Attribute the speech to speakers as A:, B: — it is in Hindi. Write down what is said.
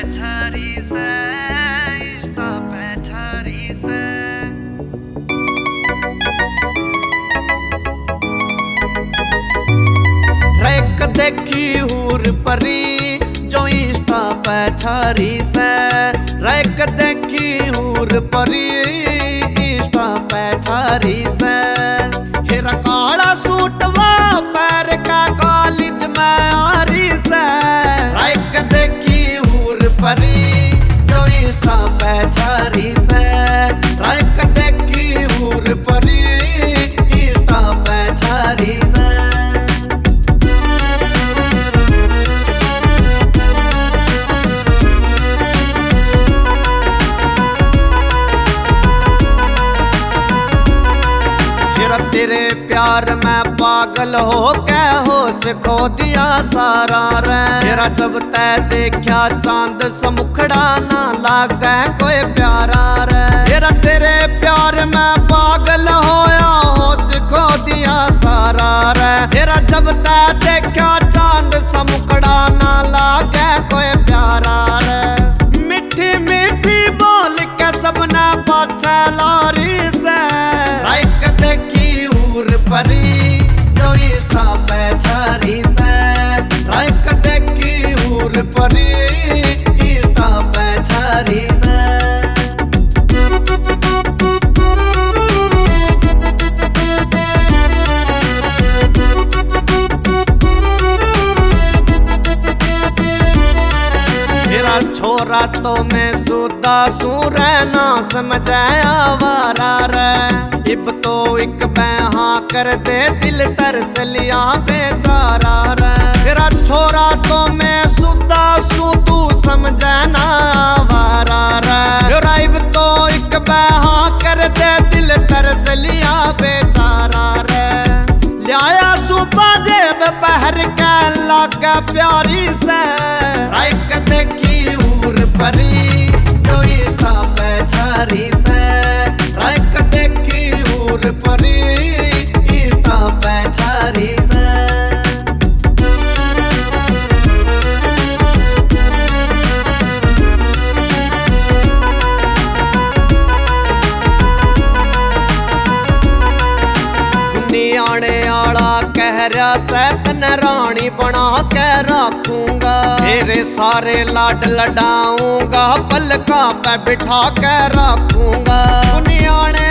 A: छरी से इश्का पे छरी से रैक देखी हूर परी जो इश्का पे छरी से रैक देखी हूर परी इश्का पे छरी से हेरा काला सूटवा पैर का कॉलेज में आरी से रैक देखी हूर परी जो इश्का पे छरी से रैक देखी हूर परी इश्का पे छरी से तेरे प्यार में पागल हो के होश खो दिया सारा रे तेरा जब तै देखा चांद समुखड़ा ना लागे कोई प्यारा रे तेरे प्यार में पागल होया होश खो दिया सारा रे तेरा जब तै देखा चांद समुखड़ा ना लागे कोई प्यारा रे मीठी मीठी बोल के सबने पाछे लारी से रैक देखी परी जो इश्का पे छरी से रैक देखी हूर परी इश्का पे छरी से मेरा छोरा तो मैं सुदा सूरे ना समझाया वारा रे इब तो एक बहा कर दे दिल तरस लिया बेचारा रे तेरा छोरा तो मैं सुदा सू तू समझना वारा रे इब तो एक बहा कर दे दिल तरस लिया बेचारा रे लिया सुबह जेब पहर के लगा प्यारी से रैक देखी हूर परी जो इश्का पे छरी से रैक देखी हूर परी इश्का पे छरी से आने आला कह रहा सैतन रानी बना के रखूंगा तेरे सारे लाड लडाऊंगा पलका पे बिठा के रखूंगा आने